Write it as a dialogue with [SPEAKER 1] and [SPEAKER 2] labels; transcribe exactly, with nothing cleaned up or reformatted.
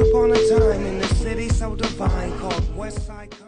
[SPEAKER 1] upon a time in the city so divine called West Side.